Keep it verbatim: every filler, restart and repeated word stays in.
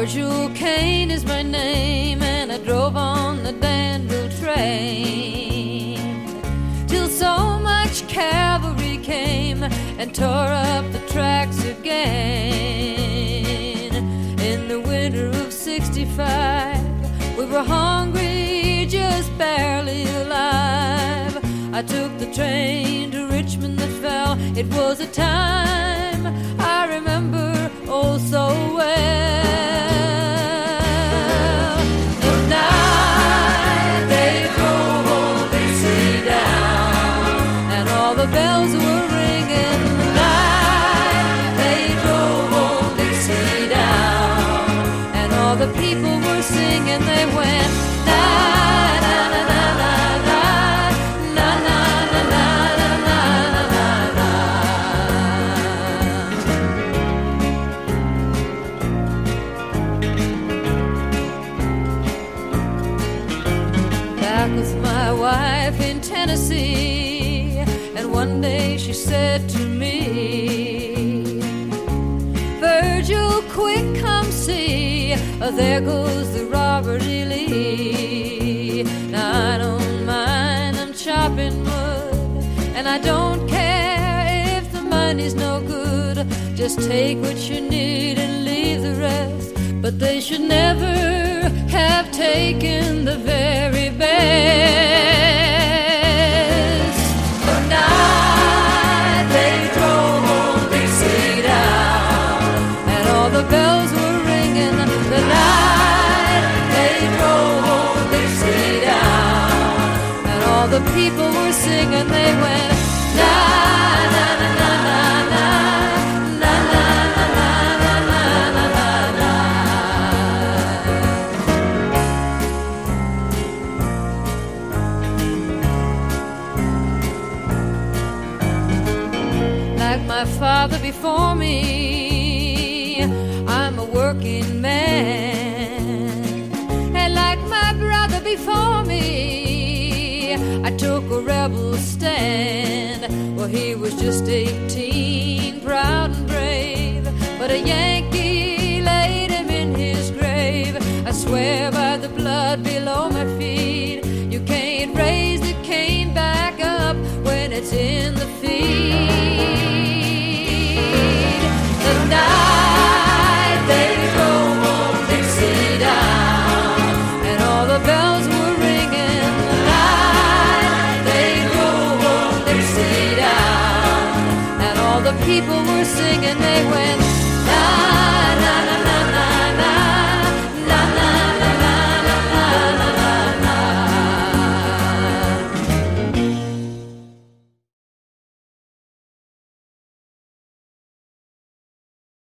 Virgil Kane is my name, and I drove on the Danville train till so much cavalry came and tore up the tracks again. In the winter of sixty-five, we were hungry, just barely alive. I took the train to Richmond that fell. It was a time I remember oh so well. The night they drove old Dixie down, and all the bells were ringing. The night they drove old Dixie down, and all the people were singing. They went na na na na na na na na na na na na na. Back with my wife in Tennessee, and one day she said to me, Virgil, quick, come see, oh, there goes the Robert E. Lee. Now I don't mind, I'm chopping wood, and I don't care if the money's no good. Just take what you need and leave the rest. But they should never have taken the very best. The night they drove old Dixie down, and all the bells were ringing. The night they drove old Dixie down, and all the people were singing. They went na na na na na na na na na na na na na. Like my father before me, I'm a working man, and like my brother before me, I took a rebel stand. Well, he was just eighteen, proud and brave, but a Yankee laid him in his grave. I swear by the blood below my feet, you can't raise the cane back up when it's in the feed. The night they drove old Dixie down, and all the bells were ringing. The night they drove old Dixie down, and all the people were singing. They went na